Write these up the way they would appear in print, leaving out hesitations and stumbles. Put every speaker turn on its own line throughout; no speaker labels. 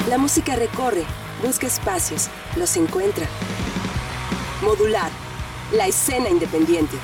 La música recorre, busca espacios, los encuentra. Modular, la escena independiente.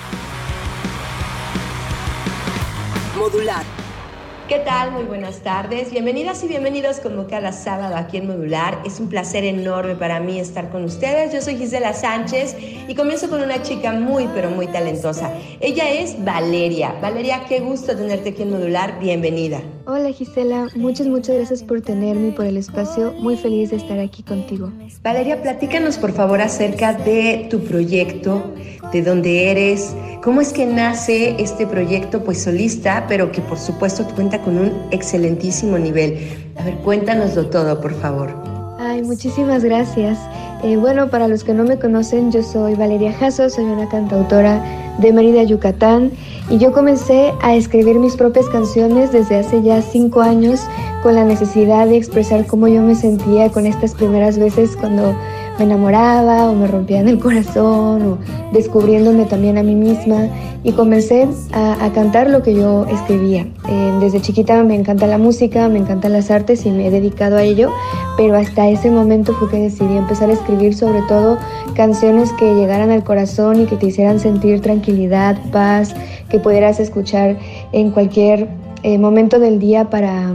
Modular.
¿Qué tal? Muy buenas tardes. Bienvenidas y bienvenidos como cada sábado aquí en Modular. Es un placer enorme para mí estar con ustedes. Yo soy Gisela Sánchez y comienzo con una chica muy, pero muy talentosa. Ella es Valeria. Valeria, qué gusto tenerte aquí en Modular. Bienvenida.
Hola Gisela, muchas gracias por tenerme y por el espacio. Muy feliz de estar aquí contigo.
Valeria, platícanos por favor acerca de tu proyecto, de dónde eres, cómo es que nace este proyecto pues solista, pero que por supuesto cuenta con un excelentísimo nivel. A ver, cuéntanoslo todo, por favor.
Ay, muchísimas gracias. Bueno, para los que no me conocen, yo soy Valeria Jasso, soy una cantautora de Mérida, Yucatán, y yo comencé a escribir mis propias canciones desde hace ya 5 años con la necesidad de expresar cómo yo me sentía con estas primeras veces cuando me enamoraba o me rompían el corazón o descubriéndome también a mí misma, y comencé a cantar lo que yo escribía. Desde chiquita me encanta la música, me encantan las artes y me he dedicado a ello, pero hasta ese momento fue que decidí empezar a escribir sobre todo canciones que llegaran al corazón y que te hicieran sentir tranquilidad, paz, que pudieras escuchar en cualquier momento del día para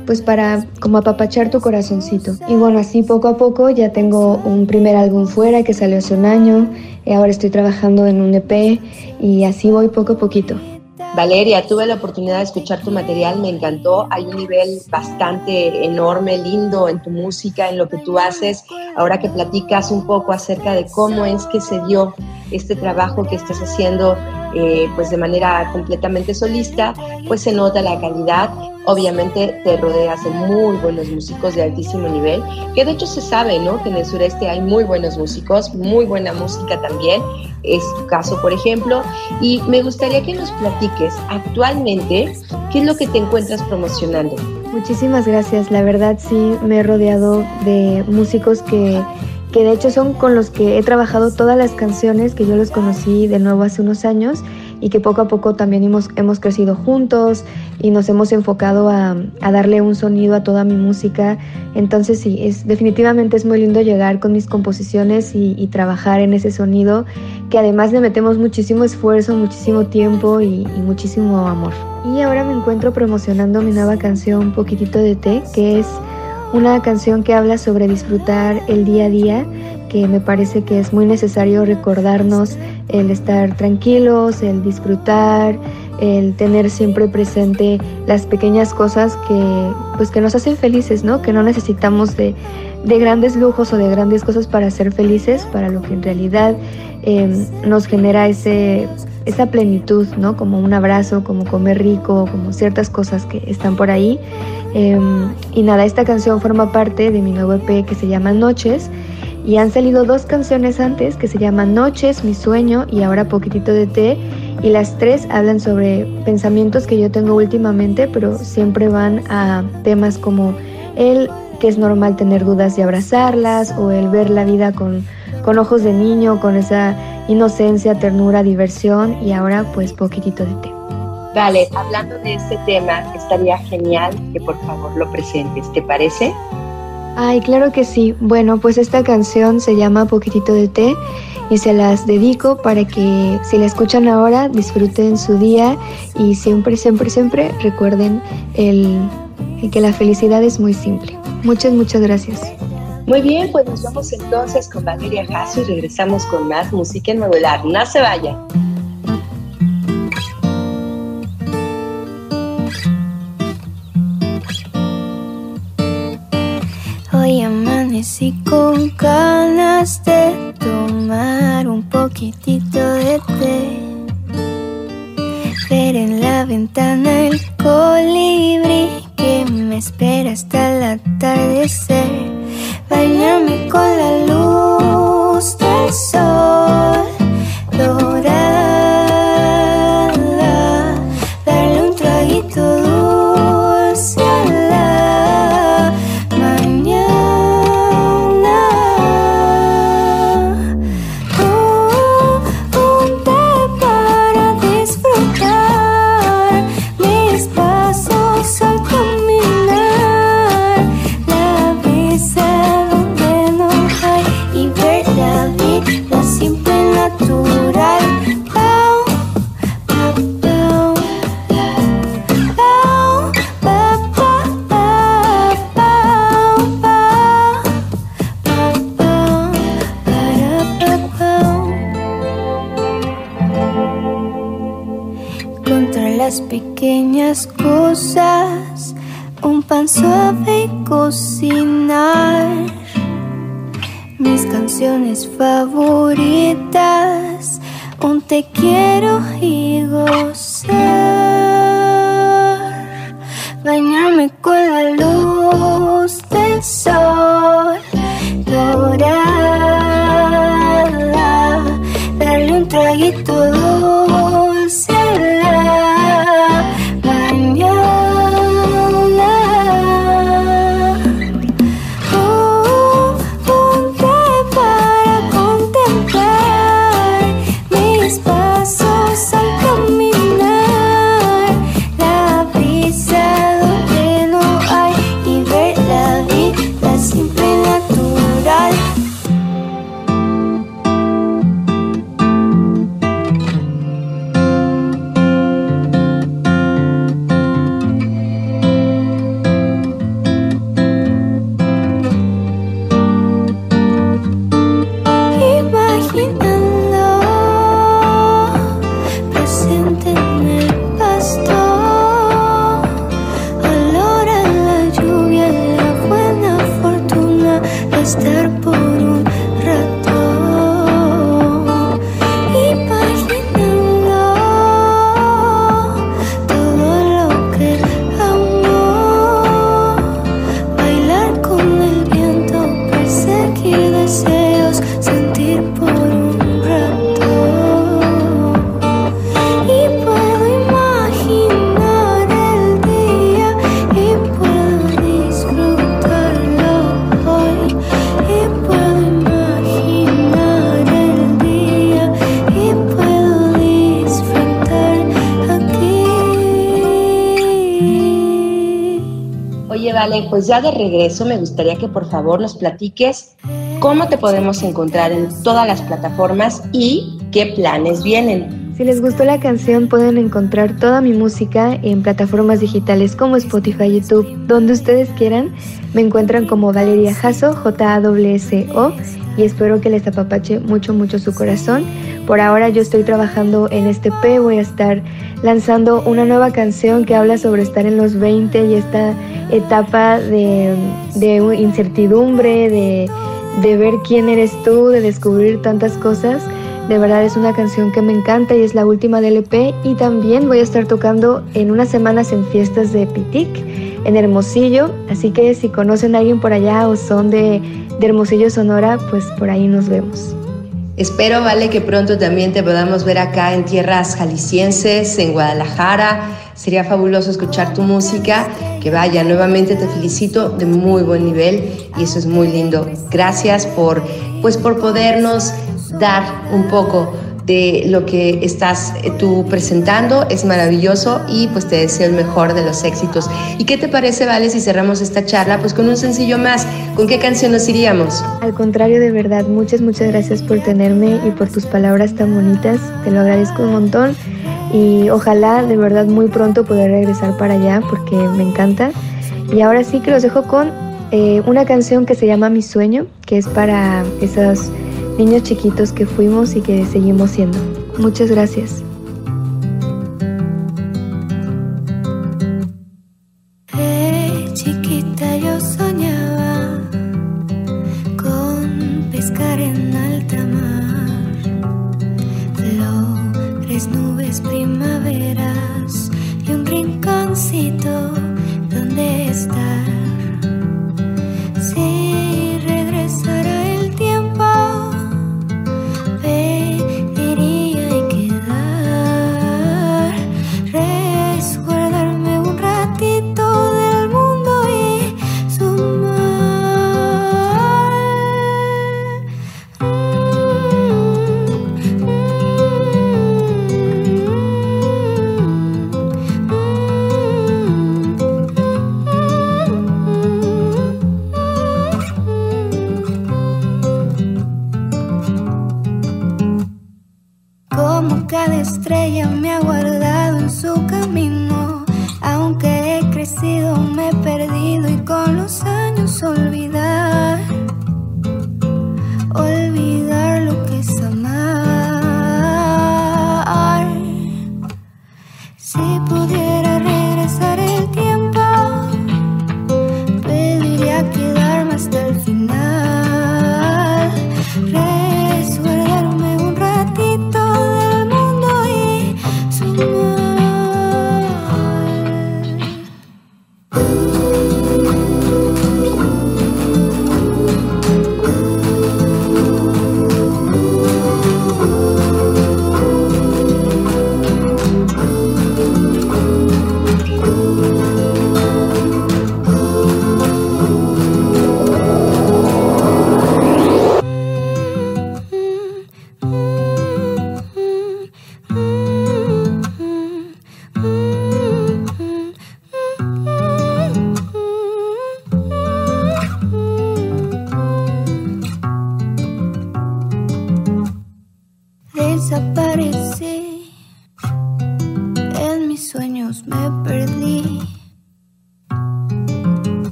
como apapachar tu corazoncito. Y bueno, así poco a poco ya tengo un primer álbum fuera que salió hace un año, y ahora estoy trabajando en un EP y así voy poco a poquito.
Valeria, tuve la oportunidad de escuchar tu material, me encantó, hay un nivel bastante enorme, lindo en tu música, en lo que tú haces. Ahora que platicas un poco acerca de cómo es que se dio este trabajo que estás haciendo pues de manera completamente solista, pues se nota la calidad. Obviamente te rodeas de muy buenos músicos de altísimo nivel, que de hecho se sabe, ¿no?, que en el sureste hay muy buenos músicos, muy buena música también, es tu caso, por ejemplo, y me gustaría que nos platiques actualmente qué es lo que te encuentras promocionando.
Muchísimas gracias, la verdad sí me he rodeado de músicos que de hecho son con los que he trabajado todas las canciones, que yo los conocí de nuevo hace unos años y que poco a poco también hemos crecido juntos y nos hemos enfocado a darle un sonido a toda mi música. Entonces sí, definitivamente es muy lindo llegar con mis composiciones y trabajar en ese sonido, que además le metemos muchísimo esfuerzo, muchísimo tiempo y muchísimo amor. Y ahora me encuentro promocionando mi nueva canción Poquitito de Té, que es una canción que habla sobre disfrutar el día a día, que me parece que es muy necesario recordarnos el estar tranquilos, el disfrutar, el tener siempre presente las pequeñas cosas que nos hacen felices, ¿no? Que no necesitamos de grandes lujos o de grandes cosas para ser felices, para lo que en realidad nos genera esa plenitud, ¿no? Como un abrazo, como comer rico, como ciertas cosas que están por ahí. Y nada, esta canción forma parte de mi nuevo EP que se llama Noches, y han salido 2 canciones antes que se llaman Noches, Mi Sueño y ahora Poquitito de Té, y las 3 hablan sobre pensamientos que yo tengo últimamente, pero siempre van a temas como el que es normal tener dudas y abrazarlas, o el ver la vida con ojos de niño, con esa inocencia, ternura, diversión, y ahora pues Poquitito de Té.
Vale, hablando de este tema, estaría genial que por favor lo presentes, ¿te parece?
Ay, claro que sí. Bueno, pues esta canción se llama Poquitito de Té y se las dedico para que si la escuchan ahora disfruten su día y siempre recuerden el que la felicidad es muy simple. Muchas gracias.
Muy bien, pues nos vamos entonces con Valeria Jasso y regresamos con más música en Modular. No se vaya.
Hoy amanecí con ganas de tomar un poquitito de té, ver en la ventana el colibrí que me espera hasta el atardecer, bañarme con la luz del sol dorada, darle un traguito dulce a la mañana. Un té para disfrutar mis pasos al caminar, la vida las pequeñas cosas, un pan suave y cocinar mis canciones favoritas, un te quiero y gozar, bañarme con la luz del sol dorada, darle un traguito dulce a la mañana. Ponte para contemplar mis pasos al caminar, la brisa donde no hay, y ver la vida simple y natural. Presente en el pasto, olor a la lluvia, la buena fortuna de estar por un rato. Imaginando todo lo que amo, bailar con el viento, perseguir deseos, sentir por un rato. Y puedo imaginar el día, y puedo disfrutarlo hoy. Y puedo imaginar el día, y puedo disfrutar aquí.
Oye, Vale, pues ya de regreso me gustaría que por favor nos platiques cómo te podemos encontrar en todas las plataformas y qué planes vienen.
Si les gustó la canción, pueden encontrar toda mi música en plataformas digitales como Spotify, YouTube, donde ustedes quieran. Me encuentran como Valeria Jasso, Jasso, y espero que les apapache mucho, mucho su corazón. Por ahora yo estoy trabajando en este EP, voy a estar lanzando una nueva canción que habla sobre estar en los 20 y esta etapa de incertidumbre, de ver quién eres tú, de descubrir tantas cosas. De verdad es una canción que me encanta y es la última del EP. Y también voy a estar tocando en unas semanas en fiestas de Pitic, en Hermosillo. Así que si conocen a alguien por allá o son de Hermosillo, Sonora, pues por ahí nos vemos.
Espero, Vale, que pronto también te podamos ver acá en tierras jaliscienses, en Guadalajara. Sería fabuloso escuchar tu música. Que vaya, nuevamente te felicito, de muy buen nivel y eso es muy lindo. Gracias por podernos dar un poco de lo que estás tú presentando. Es maravilloso y pues te deseo el mejor de los éxitos. ¿Y qué te parece, Vale, si cerramos esta charla pues con un sencillo más? ¿Con qué canción nos iríamos?
Al contrario, de verdad, muchas gracias por tenerme y por tus palabras tan bonitas. Te lo agradezco un montón y ojalá de verdad muy pronto poder regresar para allá porque me encanta. Y ahora sí que los dejo con una canción que se llama Mi Sueño, que es para esos niños chiquitos que fuimos y que seguimos siendo. Muchas gracias.
Chiquita yo soñaba con pescar en alta mar, flores, nubes, primaveras y un rinconcito donde estar. Si regresara el tiempo, pediría y quedar, resguardarme un ratito del mundo y su mar. Como cada estrella me ha guardado en su camino, aunque he crecido me he perdido y con los años olvidar lo que es amar. Si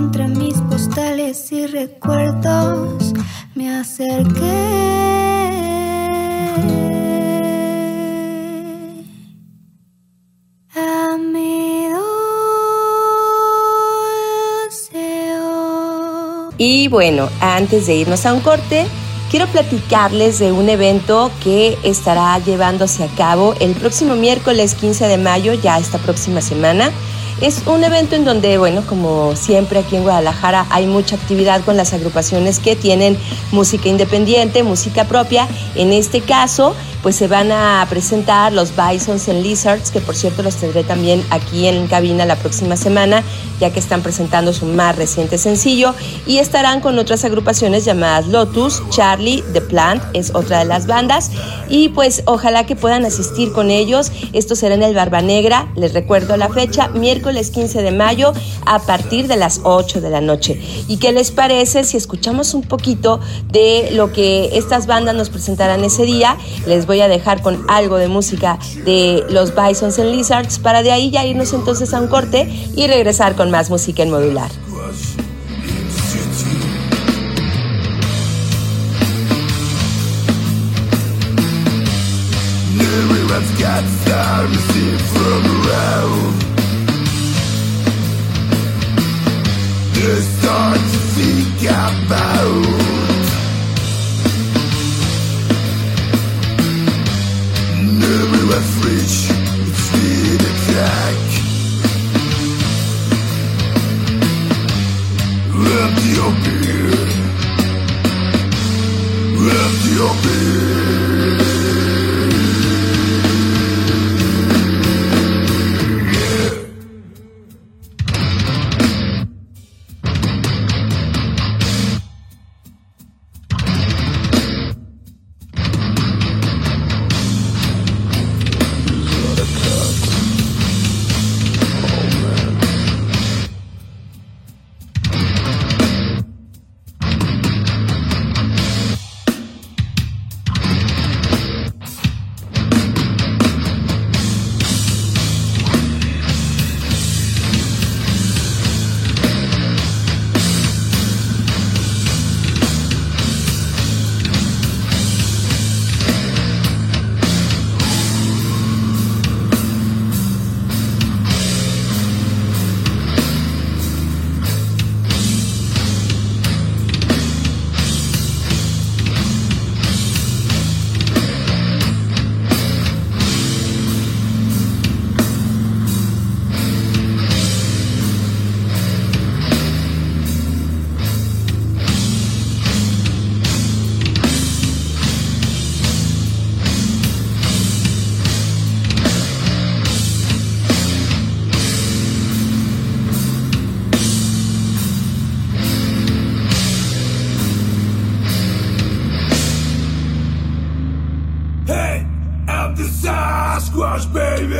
entre mis postales y recuerdos me acerqué a mi dulce.
Y bueno, antes de irnos a un corte, quiero platicarles de un evento que estará llevándose a cabo el próximo miércoles 15 de mayo, ya esta próxima semana. Es un evento en donde, bueno, como siempre aquí en Guadalajara hay mucha actividad con las agrupaciones que tienen música independiente, música propia. En este caso, pues se van a presentar los Bisons and Lizards, que por cierto los tendré también aquí en cabina la próxima semana, ya que están presentando su más reciente sencillo, y estarán con otras agrupaciones llamadas Lotus, Charlie, The Plant es otra de las bandas, y pues ojalá que puedan asistir con ellos. Esto será en el Barba Negra, les recuerdo la fecha, miércoles 15 de mayo a partir de las 8 de la noche. ¿Y qué les parece si escuchamos un poquito de lo que estas bandas nos presentarán ese día? Les voy a dejar con algo de música de los Bisons and Lizards para de ahí ya irnos entonces a un corte y regresar con más música en Modular.
Start to think about never left reach, it's the attack. Empty your beer, empty your beer. Squash, baby.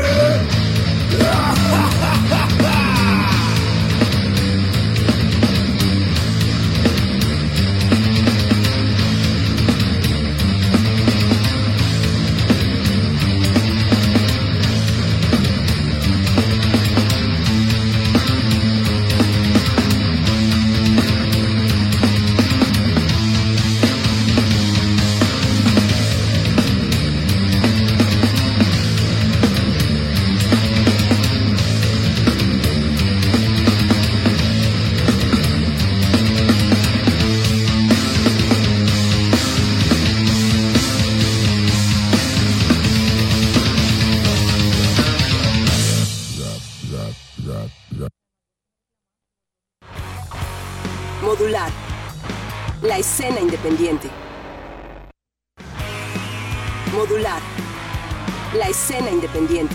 Modular. La escena independiente. Modular. La escena independiente.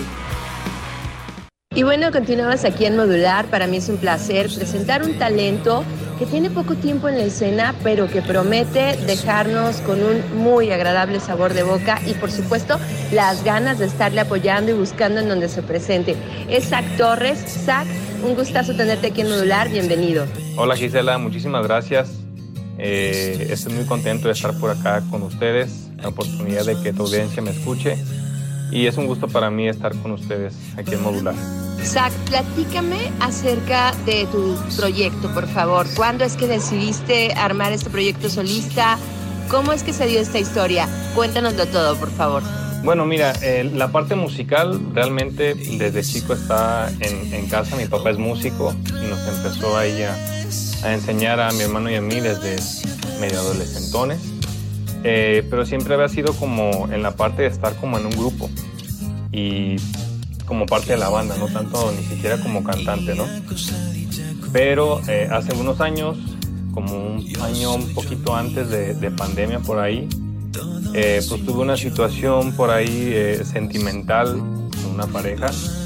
Y bueno, continuamos aquí en Modular. Para mí es un placer presentar un talento que tiene poco tiempo en la escena, pero que promete dejarnos con un muy agradable sabor de boca y, por supuesto, las ganas de estarle apoyando y buscando en donde se presente. Es Zach Torres. Zach, un gustazo tenerte aquí en Modular. Bienvenido.
Hola Gisela, muchísimas gracias. Estoy muy contento de estar por acá con ustedes, la oportunidad de que tu audiencia me escuche. Y es un gusto para mí estar con ustedes aquí en Modular.
Zach, platícame acerca de tu proyecto, por favor. ¿Cuándo es que decidiste armar este proyecto solista? ¿Cómo es que se dio esta historia? Cuéntanoslo todo, por favor.
Bueno, mira, la parte musical realmente desde chico está en casa. Mi papá es músico y nos empezó ahí a enseñar a mi hermano y a mí desde medio adolescentones. Pero siempre había sido como en la parte de estar como en un grupo y como parte de la banda, no tanto ni siquiera como cantante, ¿no? Pero hace unos años, como un año un poquito antes de pandemia por ahí, pues tuve una situación por ahí sentimental con una pareja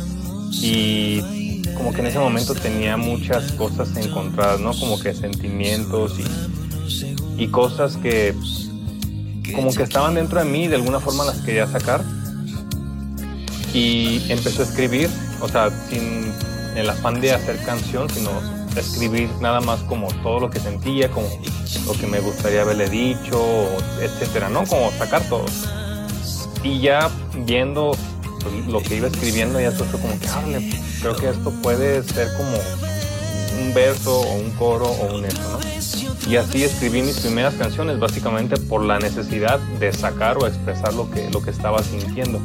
y como que en ese momento tenía muchas cosas encontradas, ¿no? Como que sentimientos y cosas que como que estaban dentro de mí y de alguna forma las quería sacar. Y empecé a escribir, o sea, sin el afán de hacer canción, sino escribir nada más como todo lo que sentía, como lo que me gustaría haberle dicho, etcétera, ¿no? Como sacar todo. Y ya viendo pues, lo que iba escribiendo, ya fue como que, creo que esto puede ser como un verso o un coro o un esto, ¿no? Y así escribí mis primeras canciones, básicamente por la necesidad de sacar o expresar lo que estaba sintiendo.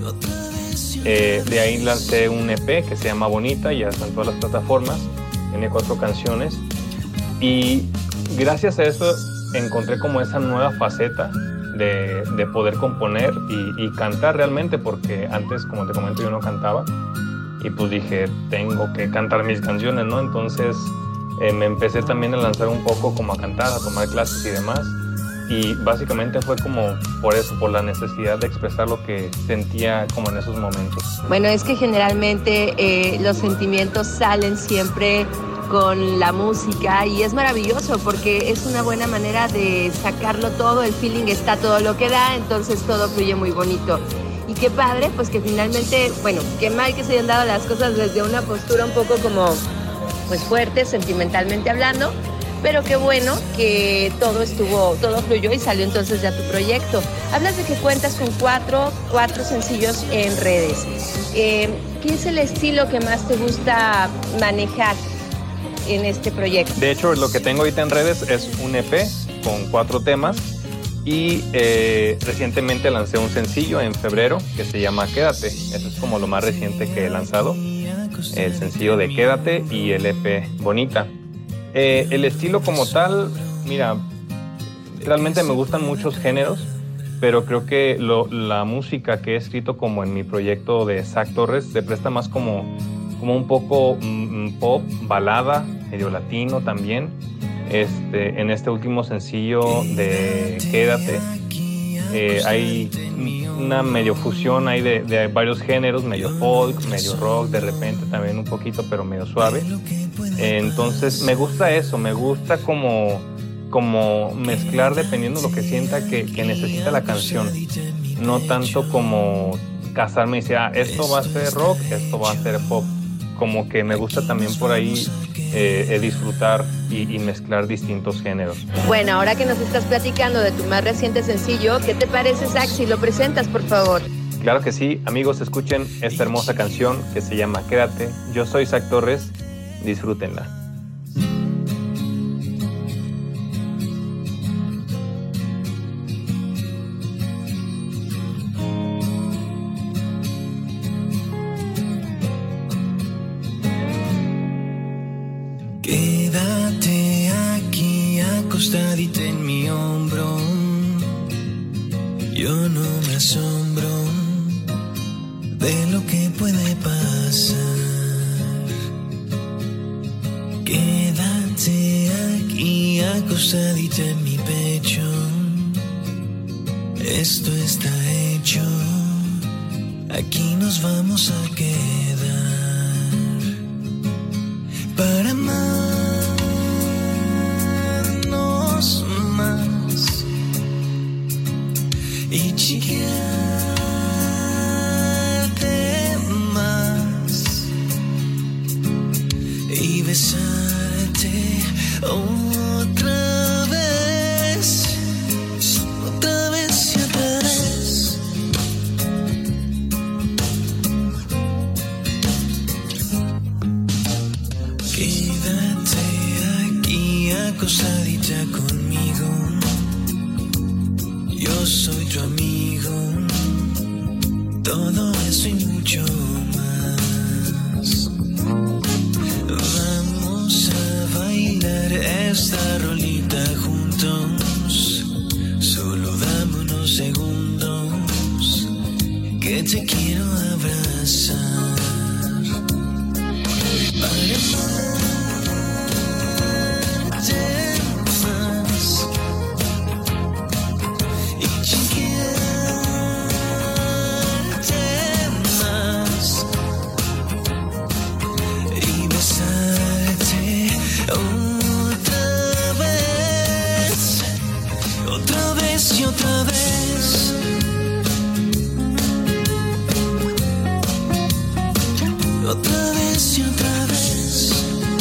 De ahí lancé un EP que se llama Bonita, ya está en todas las plataformas, tiene 4 canciones y gracias a eso encontré como esa nueva faceta de poder componer y cantar realmente, porque antes, como te comento, yo no cantaba y pues dije, tengo que cantar mis canciones, ¿no? Entonces me empecé también a lanzar un poco como a cantar, a tomar clases y demás. Y básicamente fue como por eso, por la necesidad de expresar lo que sentía como en esos momentos.
Bueno, es que generalmente los sentimientos salen siempre con la música y es maravilloso porque es una buena manera de sacarlo todo, el feeling está todo lo que da, entonces todo fluye muy bonito. Y qué padre, pues que finalmente, bueno, qué mal que se hayan dado las cosas desde una postura un poco como, pues fuerte, sentimentalmente hablando, pero qué bueno que todo fluyó y salió entonces ya tu proyecto. Hablas de que cuentas con cuatro sencillos en redes. ¿Qué es el estilo que más te gusta manejar en este proyecto? De
hecho, lo que tengo ahorita en redes es un EP con 4 temas y recientemente lancé un sencillo en febrero que se llama Quédate. Eso es como lo más reciente que he lanzado, el sencillo de Quédate y el EP Bonita. El estilo como tal, mira, realmente me gustan muchos géneros, pero creo que la música que he escrito como en mi proyecto de Zach Torres se presta más como un poco pop, balada, medio latino también. En este último sencillo de Quédate hay una medio fusión ahí de varios géneros, medio folk, medio rock, de repente también un poquito, pero medio suave. Entonces me gusta eso, me gusta como mezclar dependiendo de lo que sienta que necesita la canción. No tanto como casarme y decir, esto va a ser rock, esto va a ser pop. Como que me gusta también por ahí disfrutar y mezclar distintos géneros.
Bueno, ahora que nos estás platicando de tu más reciente sencillo, ¿qué te parece, Zach, si lo presentas, por favor?
Claro que sí, amigos, escuchen esta hermosa canción que se llama Quédate. Yo soy Zach Torres, disfrútenla.
Quédate aquí acostadita en mi hombro. Yo no me asombro de lo que puede pasar. Quédate aquí acostadita en mi pecho. Esto está hecho. Aquí nos vamos a quedar para amarnos más y chillarte más y besarte otra vez y otra vez. aquí acostadita conmigo. Yo soy tu amigo. Todo eso y mucho más. Vamos a bailar esta rolita juntos. Solo dame unos segundos que te quiero abrazar. Para más y chequearte más y besarte otra vez y otra vez. Otra vez y otra vez.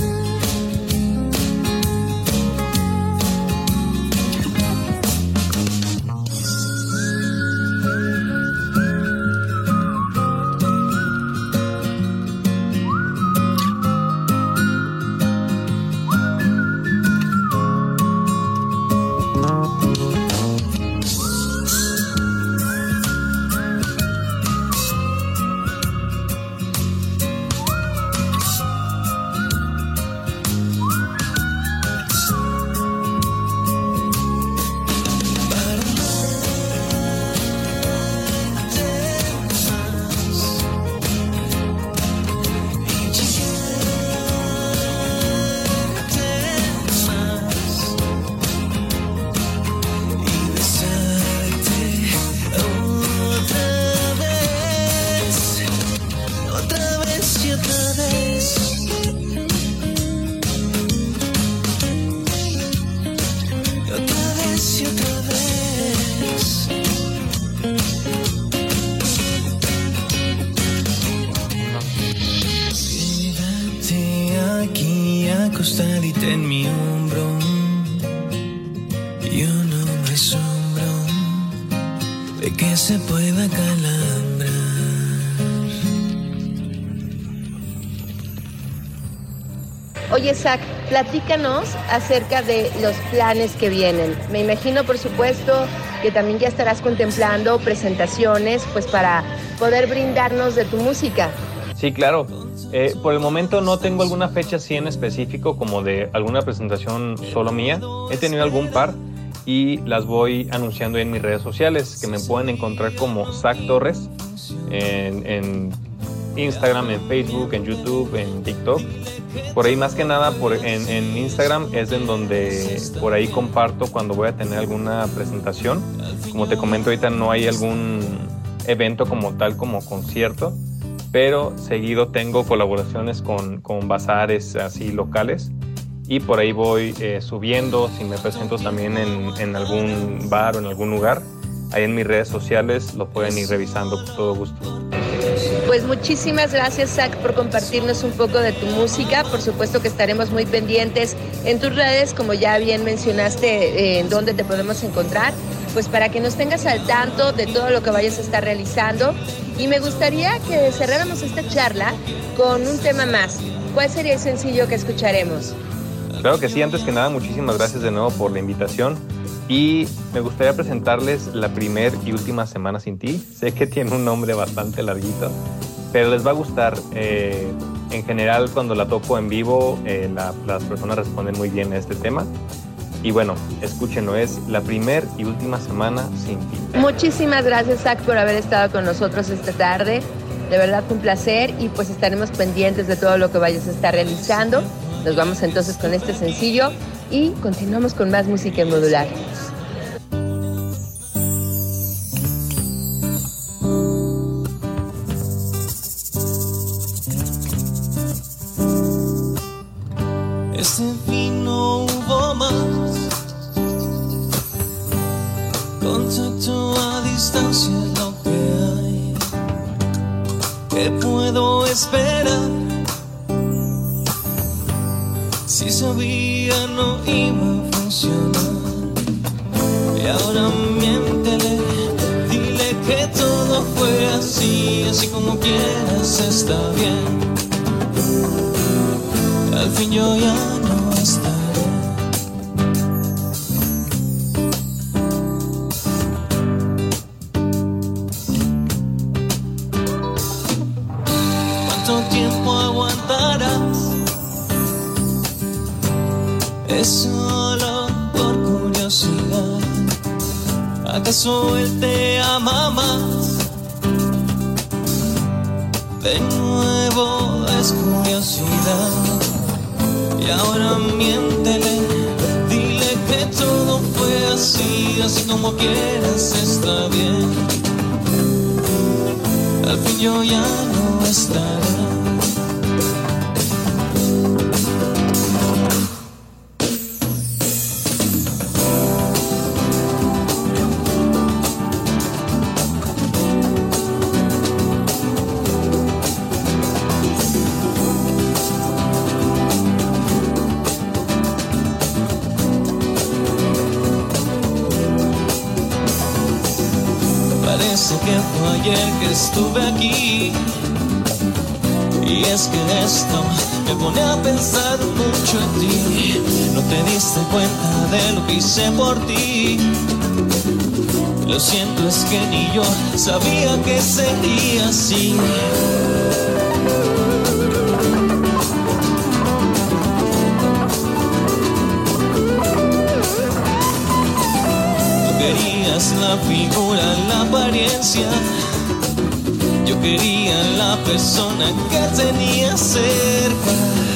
Acostadita en mi hombro, yo no me asombro de que se pueda calambrar.
Oye, Zach, platícanos acerca de los planes que vienen. Me imagino, por supuesto, que también ya estarás contemplando presentaciones, pues para poder brindarnos de tu música.
Sí, claro. Por el momento no tengo alguna fecha así en específico como de alguna presentación solo mía. He tenido algún par y las voy anunciando en mis redes sociales, que me pueden encontrar como Zach Torres en Instagram, en Facebook, en YouTube, en TikTok. Por ahí más que nada en Instagram es en donde por ahí comparto cuando voy a tener alguna presentación. Como te comento ahorita, no hay algún evento como tal, como concierto, pero seguido tengo colaboraciones con bazares así locales y por ahí voy subiendo. Si me presento también en algún bar o en algún lugar, ahí en mis redes sociales lo pueden ir revisando con todo gusto.
Pues muchísimas gracias, Zach, por compartirnos un poco de tu música. Por supuesto que estaremos muy pendientes en tus redes, como ya bien mencionaste, en dónde te podemos encontrar, pues para que nos tengas al tanto de todo lo que vayas a estar realizando. Y me gustaría que cerráramos esta charla con un tema más. ¿Cuál sería el sencillo que escucharemos?
Claro que sí. Antes que nada, muchísimas gracias de nuevo por la invitación. Y me gustaría presentarles la primer y última semana sin ti. Sé que tiene un nombre bastante larguito, pero les va a gustar. En general, cuando la toco en vivo, las personas responden muy bien a este tema. Y bueno, escúchenlo, es la primer y última semana sin ti.
Muchísimas gracias, Zach, por haber estado con nosotros esta tarde. De verdad fue un placer y pues estaremos pendientes de todo lo que vayas a estar realizando. Nos vamos entonces con este sencillo y continuamos con más música en Modular.
Este fin no hubo más. Contacto a distancia es lo que hay. ¿Qué puedo esperar? Si sabía no iba a funcionar. Y ahora miéntele, dile que todo fue así, así como quieras está bien. Al fin yo ya no estaré. es solo por curiosidad. ¿Acaso él te ama más? De nuevo es curiosidad. Y ahora miéntele, dile que todo fue así, así como quieras está bien. Al fin yo ya no estaré. Parece que fue ayer que estuve aquí. Y es que esto me pone a pensar mucho en ti. No te diste cuenta de lo que hice por ti. Lo siento, es que ni yo sabía que sería así. Tú querías la figura, la apariencia. Yo quería la persona que tenía cerca.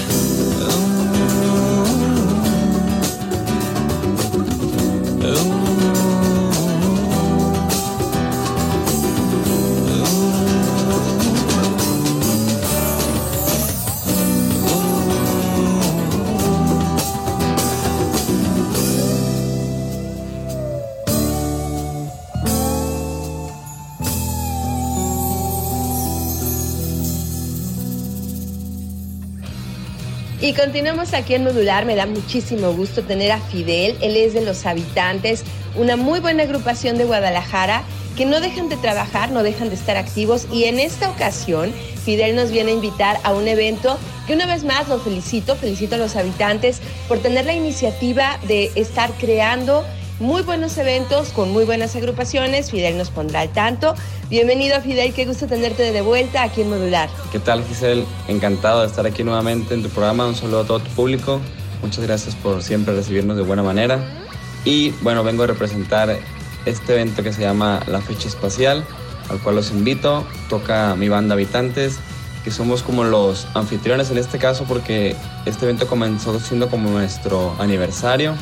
Y continuamos aquí en Modular. Me da muchísimo gusto tener a Fidel. Él es de Los Habitantes, una muy buena agrupación de Guadalajara que no dejan de trabajar, no dejan de estar activos. Y en esta ocasión, Fidel nos viene a invitar a un evento que una vez más lo felicito a Los Habitantes por tener la iniciativa de estar creando muy buenos eventos con muy buenas agrupaciones. Fidel nos pondrá al tanto. Bienvenido, Fidel, qué gusto tenerte de vuelta aquí en Modular.
¿Qué tal, Giselle? Encantado de estar aquí nuevamente en tu programa. Un saludo a todo tu público. Muchas gracias por siempre recibirnos de buena manera. Y bueno, vengo a representar este evento que se llama La Fecha Espacial, al cual los invito. Toca mi banda Habitantes, que somos como los anfitriones en este caso, porque este evento comenzó siendo como nuestro aniversario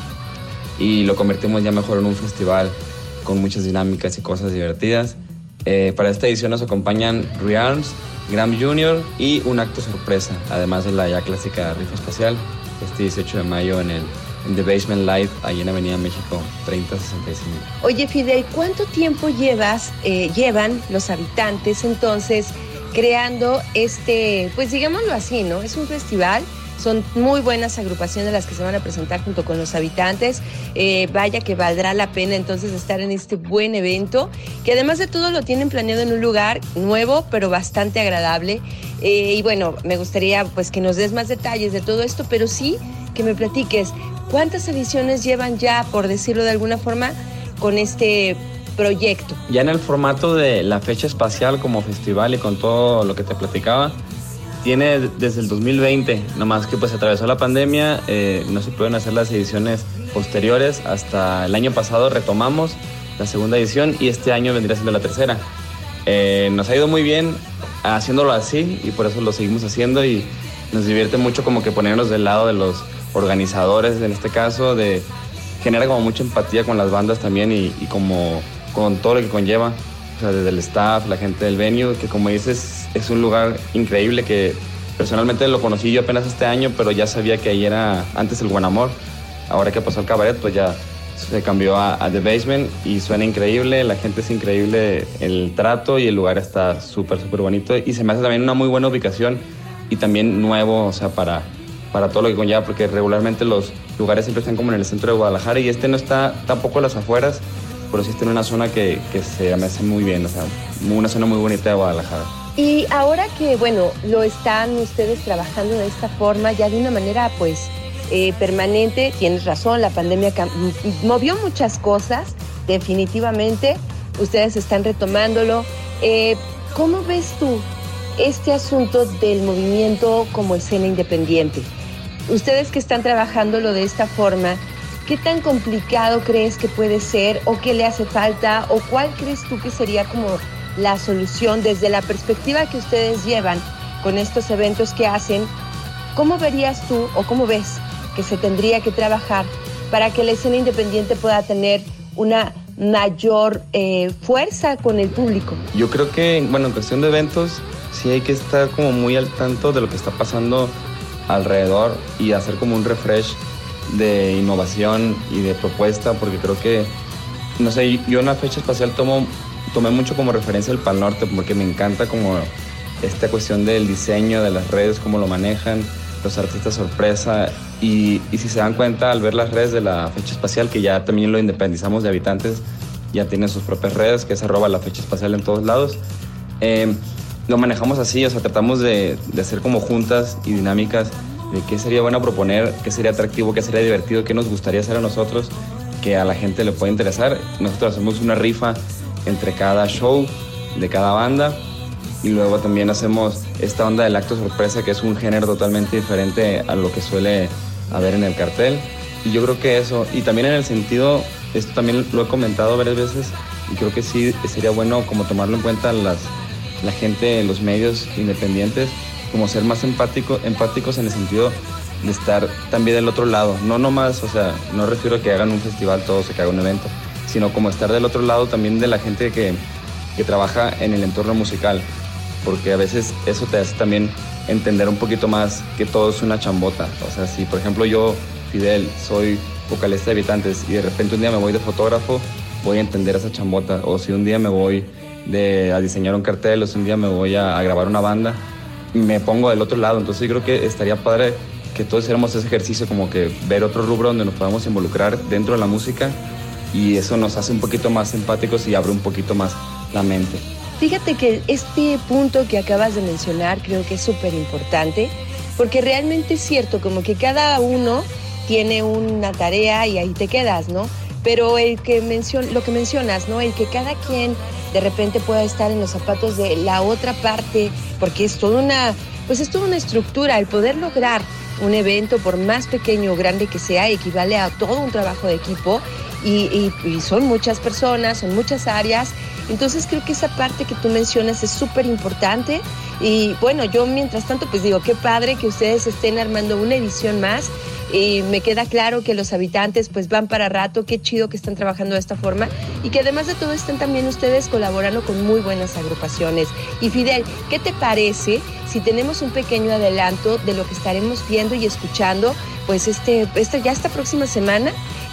y lo convertimos ya mejor en un festival con muchas dinámicas y cosas divertidas. Para esta edición nos acompañan Rearms, Gram Jr. y un acto sorpresa, además de la ya clásica rifa espacial, este 18 de mayo en The Basement Live, ahí en Avenida México 3065.
Oye, Fidel, ¿cuánto tiempo llevan Los Habitantes entonces creando pues digámoslo así, ¿no? Es un festival. Son muy buenas agrupaciones las que se van a presentar junto con Los Habitantes. Vaya que valdrá la pena entonces estar en este buen evento, que además de todo lo tienen planeado en un lugar nuevo, pero bastante agradable. Y bueno, me gustaría pues que nos des más detalles de todo esto, pero sí que me platiques cuántas ediciones llevan ya, por decirlo de alguna forma, con este proyecto.
Ya en el formato de La Fecha Espacial como festival y con todo lo que te platicaba, tiene desde el 2020, nomás que pues atravesó la pandemia, no se pudieron hacer las ediciones posteriores. Hasta el año pasado retomamos la segunda edición y este año vendría siendo la tercera. Nos ha ido muy bien haciéndolo así y por eso lo seguimos haciendo, y nos divierte mucho como que ponernos del lado de los organizadores, en este caso, genera como mucha empatía con las bandas también y como con todo lo que conlleva. O sea, desde el staff, la gente del venue, que como dices, es un lugar increíble que personalmente lo conocí yo apenas este año, pero ya sabía que ahí era antes el Buen Amor. Ahora que pasó el cabaret, pues ya se cambió a The Basement y suena increíble, la gente es increíble, el trato y el lugar está súper, súper bonito, y se me hace también una muy buena ubicación y también nuevo, o sea, para todo lo que conlleva, porque regularmente los lugares siempre están como en el centro de Guadalajara y este no está tampoco en las afueras, pero sí está en una zona que se me hace muy bien, o sea, una zona muy bonita de Guadalajara.
Y ahora que, bueno, lo están ustedes trabajando de esta forma, ya de una manera, pues, permanente, tienes razón, la pandemia movió muchas cosas, definitivamente, ustedes están retomándolo. ¿Cómo ves tú este asunto del movimiento como escena independiente? ustedes que están trabajándolo de esta forma, ¿qué tan complicado crees que puede ser o qué le hace falta o cuál crees tú que sería como la solución desde la perspectiva que ustedes llevan con estos eventos que hacen? ¿Cómo verías tú o cómo ves que se tendría que trabajar para que la escena independiente pueda tener una mayor fuerza con el público?
Yo creo que, bueno, en cuestión de eventos, sí hay que estar como muy al tanto de lo que está pasando alrededor y hacer como un refresh de innovación y de propuesta, porque creo que, no sé, yo en la fecha espacial tomé mucho como referencia el Pal Norte, porque me encanta como esta cuestión del diseño, de las redes, cómo lo manejan, los artistas sorpresa, y si se dan cuenta al ver las redes de la fecha espacial, que ya también lo independizamos de Habitantes, ya tienen sus propias redes, que es @la fecha espacial en todos lados, lo manejamos así, o sea, tratamos de hacer como juntas y dinámicas de qué sería bueno proponer, qué sería atractivo, qué sería divertido, qué nos gustaría hacer a nosotros, que a la gente le puede interesar. Nosotros hacemos una rifa entre cada show de cada banda y luego también hacemos esta onda del acto sorpresa, que es un género totalmente diferente a lo que suele haber en el cartel. Y yo creo que eso, y también en el sentido, esto también lo he comentado varias veces y creo que sí sería bueno como tomarlo en cuenta la gente, los medios independientes, como ser más empáticos en el sentido de estar también del otro lado, no nomás, o sea, no refiero a que hagan un festival todos o que hagan un evento, sino como estar del otro lado también de la gente que trabaja en el entorno musical, porque a veces eso te hace también entender un poquito más que todo es una chambota. O sea, si por ejemplo yo, Fidel, soy vocalista de Habitantes y de repente un día me voy de fotógrafo, voy a entender esa chambota, o si un día me voy a diseñar un cartel, o si un día me voy a grabar una banda, me pongo del otro lado. Entonces yo creo que estaría padre que todos hiciéramos ese ejercicio, como que ver otro rubro donde nos podamos involucrar dentro de la música, y eso nos hace un poquito más empáticos y abre un poquito más la mente.
Fíjate que este punto que acabas de mencionar creo que es súper importante, porque realmente es cierto, como que cada uno tiene una tarea y ahí te quedas, ¿no? Pero lo que mencionas, ¿no? El que cada quien de repente pueda estar en los zapatos de la otra parte, porque es toda una estructura. El poder lograr un evento, por más pequeño o grande que sea, equivale a todo un trabajo de equipo y son muchas personas, son muchas áreas. Entonces creo que esa parte que tú mencionas es súper importante. Y bueno, yo mientras tanto pues digo, qué padre que ustedes estén armando una edición más. Y me queda claro que los Habitantes pues van para rato, qué chido que están trabajando de esta forma y que además de todo están también ustedes colaborando con muy buenas agrupaciones. Y Fidel, ¿qué te parece si tenemos un pequeño adelanto de lo que estaremos viendo y escuchando pues ya esta próxima semana?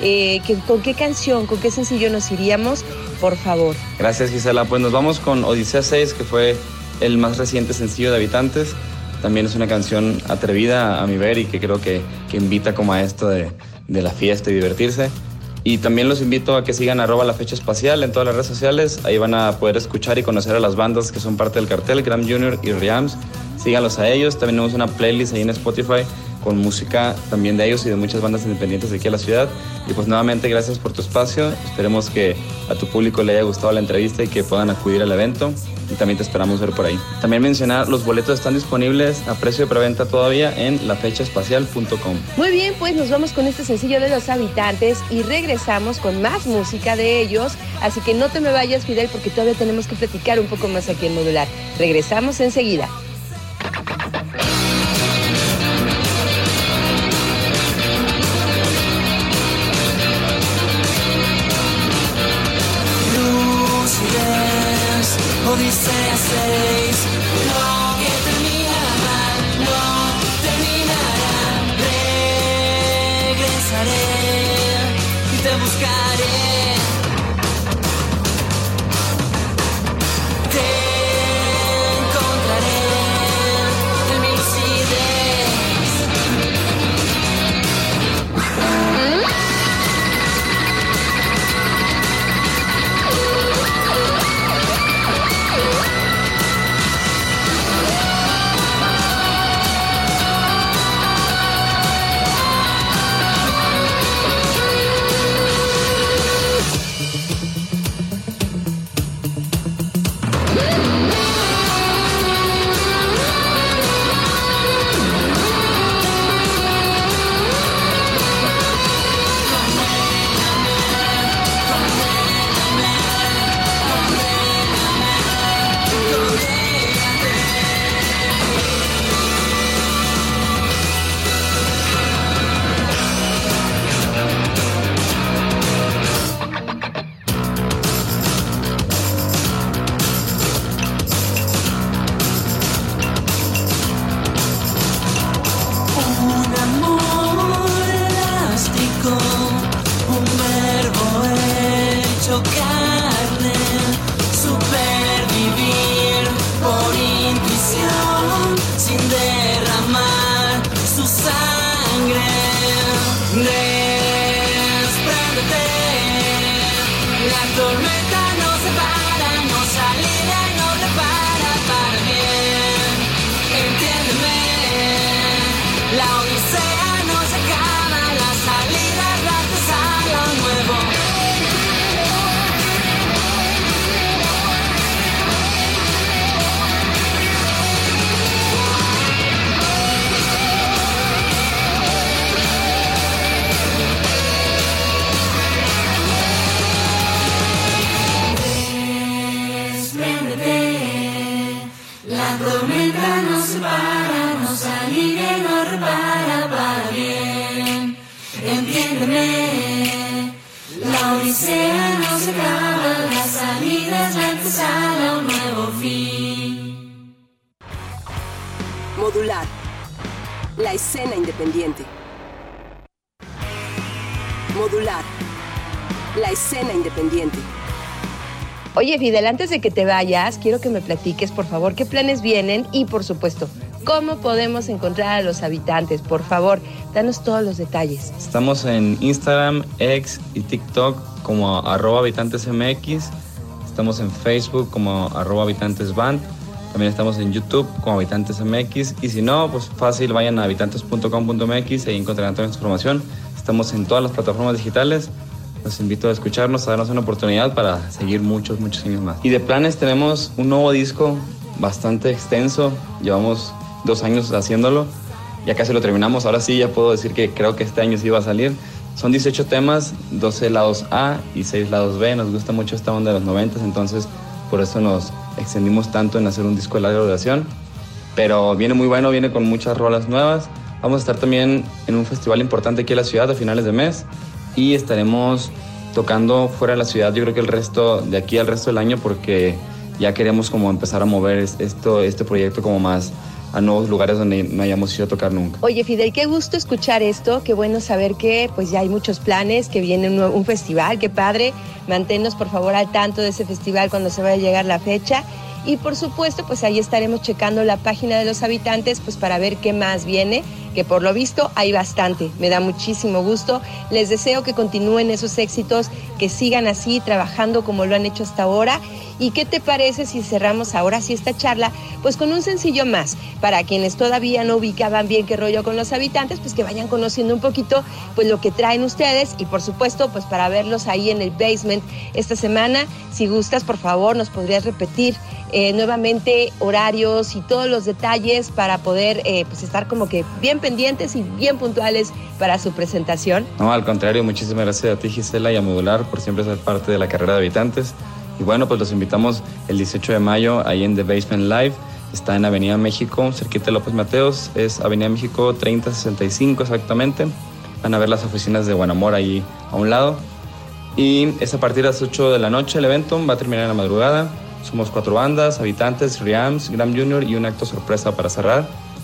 ¿Con qué canción, con qué sencillo nos iríamos? Por favor.
Gracias, Gisela. Pues nos vamos con Odisea 6, que fue el más reciente sencillo de Habitantes. También es una canción atrevida a mi ver y que creo que invita como a esto de la fiesta y divertirse. Y también los invito a que sigan @la fecha espacial en todas las redes sociales. Ahí van a poder escuchar y conocer a las bandas que son parte del cartel, Gram Junior y Riams. Síganlos a ellos. También tenemos una playlist ahí en Spotify con música también de ellos y de muchas bandas independientes de aquí a la ciudad. Y pues nuevamente gracias por tu espacio. Esperemos que a tu público le haya gustado la entrevista y que puedan acudir al evento. Y también te esperamos ver por ahí. También mencionar, los boletos están disponibles a precio de preventa todavía en lafechaespacial.com.
Muy bien, pues nos vamos con este sencillo de los Habitantes y regresamos con más música de ellos. Así que no te me vayas, Fidel, porque todavía tenemos que platicar un poco más aquí en Modular. Regresamos enseguida.
Odisea 6, lo que termina mal, no terminará. Regresaré y te buscaré. Te encontraré en mi lucidez.
entiéndeme. La odisea no se acaba, la salida es la antesala a un nuevo fin.
Modular. La escena independiente. Modular. La escena independiente.
Oye, Fidel, antes de que te vayas, quiero que me platiques, por favor, qué planes vienen y, por supuesto, cómo podemos encontrar a los habitantes. Por favor, danos todos los detalles.
Estamos en Instagram, X y TikTok como @habitantesmx. Estamos en Facebook como @habitantesband. También estamos en YouTube como habitantesmx. Y si no, pues fácil, vayan a habitantes.com.mx y ahí encontrarán toda la información. Estamos en todas las plataformas digitales. Los invito a escucharnos, a darnos una oportunidad para seguir muchos años más. Y de planes tenemos un nuevo disco bastante extenso. Llevamos 2 años haciéndolo. Ya casi lo terminamos. Ahora sí ya puedo decir que creo que este año sí va a salir. Son 18 temas, 12 lados A y 6 lados B. Nos gusta mucho esta onda de los 90s, entonces por eso nos extendimos tanto en hacer un disco de larga duración. Pero viene muy bueno, viene con muchas rolas nuevas. Vamos a estar también en un festival importante aquí en la ciudad a finales de mes. Y estaremos tocando fuera de la ciudad, yo creo que de aquí al resto del año, porque ya queremos como empezar a mover este proyecto como más a nuevos lugares donde no hayamos ido a tocar nunca.
Oye, Fidel, qué gusto escuchar esto, qué bueno saber que pues ya hay muchos planes, que viene un festival, qué padre. Manténnos por favor al tanto de ese festival cuando se vaya a llegar la fecha. Y por supuesto, pues ahí estaremos checando la página de los habitantes pues para ver qué más viene, que por lo visto hay bastante. Me da muchísimo gusto. Les deseo que continúen esos éxitos, que sigan así trabajando como lo han hecho hasta ahora. ¿Y qué te parece si cerramos ahora sí esta charla pues con un sencillo más? Para quienes todavía no ubicaban bien qué rollo con los habitantes, pues que vayan conociendo un poquito pues lo que traen ustedes y por supuesto pues para verlos ahí en el basement esta semana. Si gustas, por favor, nos podrías repetir nuevamente horarios y todos los detalles para poder pues estar como que bien pendientes y bien puntuales para su presentación.
No, al contrario, muchísimas gracias a ti, Gisela, y a Modular por siempre ser parte de la carrera de habitantes. Y bueno, pues los invitamos el 18 de mayo ahí en The Basement Live. Está en Avenida México, cerquita de López Mateos. Es Avenida México 3065 exactamente. Van a ver las oficinas de Buen Amor ahí a un lado. Y es a partir de las 8 de la noche el evento. Va a terminar en la madrugada. Somos 4 bandas, Habitantes, Riams, Gram Junior y un acto sorpresa para cerrar.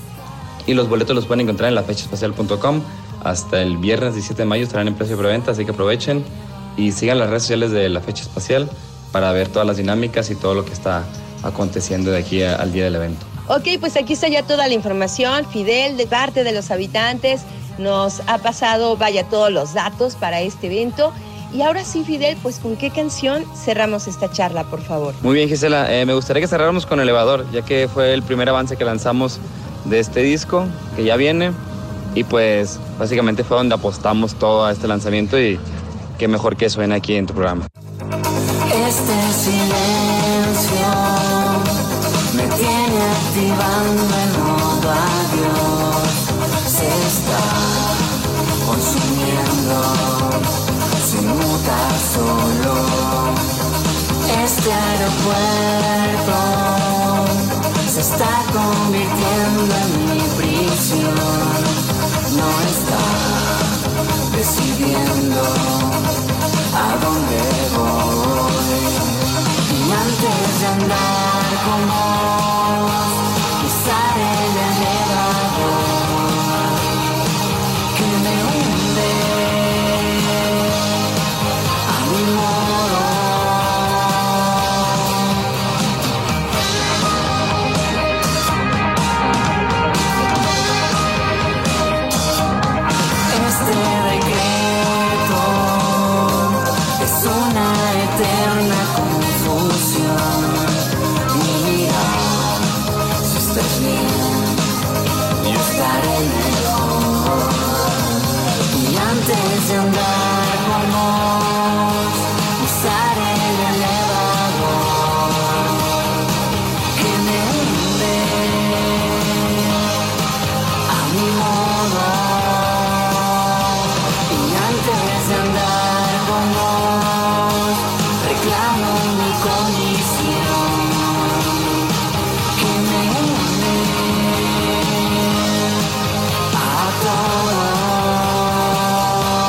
Y los boletos los pueden encontrar en lafechaespacial.com. Hasta el viernes 17 de mayo estarán en precio de preventa, así que aprovechen. Y sigan las redes sociales de La Fecha Espacial para ver todas las dinámicas y todo lo que está aconteciendo de aquí al día del evento.
Ok, pues aquí está ya toda la información. Fidel, de parte de los habitantes, nos ha pasado, todos los datos para este evento. Y ahora sí, Fidel, pues ¿con qué canción cerramos esta charla, por favor?
Muy bien, Gisela. Me gustaría que cerráramos con Elevador, ya que fue el primer avance que lanzamos de este disco, que ya viene. Y pues básicamente fue donde apostamos todo a este lanzamiento y qué mejor que suene aquí en tu programa.
Este silencio me tiene activando el modo adiós. Se está consumiendo sin mutar solo. Este aeropuerto se está convirtiendo en mi prisión. No está decidiendo a dónde voy. Y antes de andar con vos, pisar el elevador que me hunde a mi modo. Este decreto es una eterna confusión. Mira, si estás bien, yo estaré mejor. Y antes de andar con vos, usar el elevador que me hunde a mi modo. Y antes de andar con vos, reclamo mi condición que me une a todos.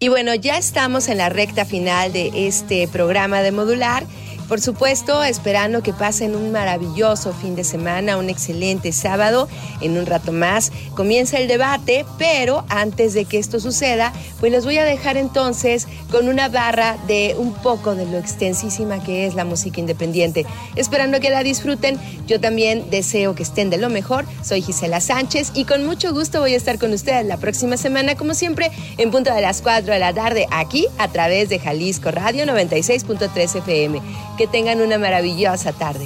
Y bueno, ya estamos en la recta final de este programa de Modular. Por supuesto, esperando que pasen un maravilloso fin de semana, un excelente sábado. En un rato más comienza el debate, pero antes de que esto suceda, pues les voy a dejar entonces con una barra de un poco de lo extensísima que es la música independiente. Esperando que la disfruten, yo también deseo que estén de lo mejor. Soy Gisela Sánchez y con mucho gusto voy a estar con ustedes la próxima semana, como siempre, en punto de las 4 de la tarde, aquí a través de Jalisco Radio 96.3 FM. Que tengan una maravillosa tarde.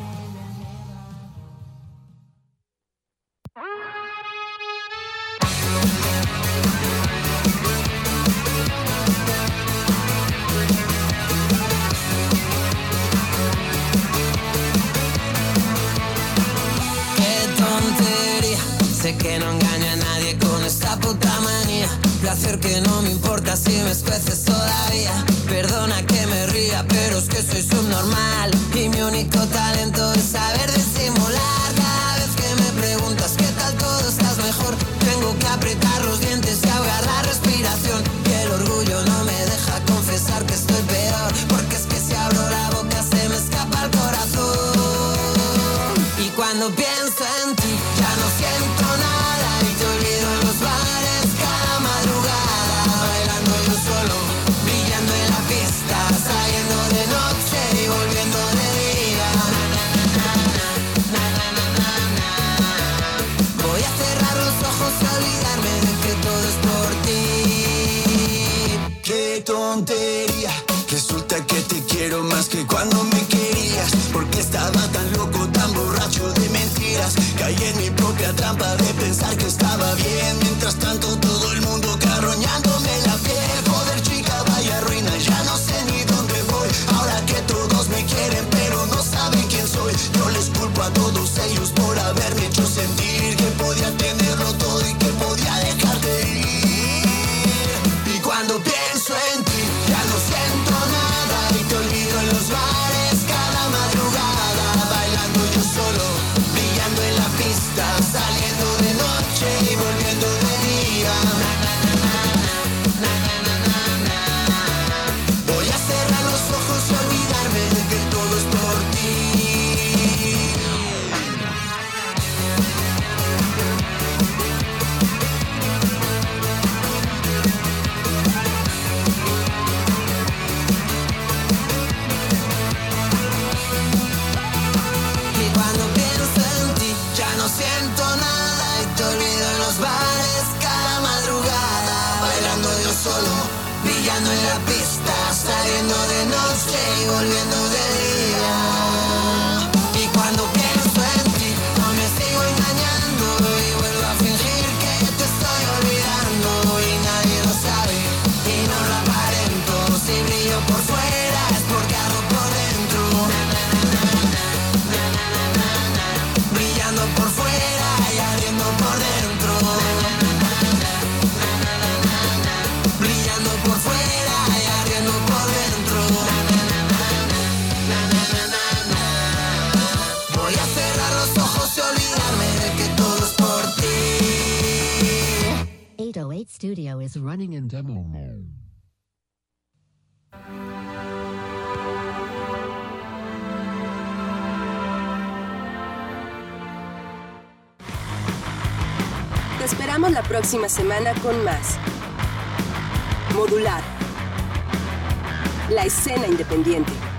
Qué tontería, sé que no engaño a nadie con esta puta manía. Placer que no me importa si me escueces todavía. Perdona que me ría, pero es que soy subnormal. Y mi único talento es saber disimular. Cada vez que me preguntas qué tal todo, estás mejor, tengo que apretar los dientes y ahogar la respiración. Y el orgullo no me deja confesar que estoy peor, porque es que si abro la boca se me escapa el corazón. Y cuando pienso en ti ya no siento nada y te olvido en los bares cada madrugada, bailando yo solo, brillando en la pista, saliendo de noche y volviendo de día. Voy a cerrar los ojos y olvidarme de que todo es por ti.
Qué tontería, resulta que te quiero más que cuando me querías. Porque estaba tan loco, tan borracho de mentiras. Caí en mi propia trampa de pensar que estaba bien. Mientras tanto todo el mundo carroñándome la piel. Joder chica, vaya ruina, ya no sé ni dónde voy. Ahora que todos me quieren pero no saben quién soy. Yo les culpo a todos ellos por haberme hecho sentir que podía tenerlo todo y que podía dejarte ir. Y cuando pienso en ti ya no siento nada y te olvido en los bares cada madrugada, bailando yo solo, brillando en la pista, saliendo de noche y volviendo de día. Voy a cerrar los ojos y olvidarme de que todo es por ti. Y cuando pienso en ti ya no siento nada y te olvido en los bares cada madrugada, bailando yo solo, brillando en la pista, saliendo de noche y volviendo de día. Y cuando pienso en ti no me sigo engañando y vuelvo a fingir que te estoy olvidando y nadie lo sabe y no lo aparento. Si brillo por fuera es porque ardo por dentro. Brillando por fuera y ardiendo por dentro. Brillando por fuera y ardiendo por dentro. Voy a cerrar los ojos y olvidarme de que todo es por ti.
808 Studio is running in demo mode.
Te esperamos la próxima semana con más. Modular. La escena independiente.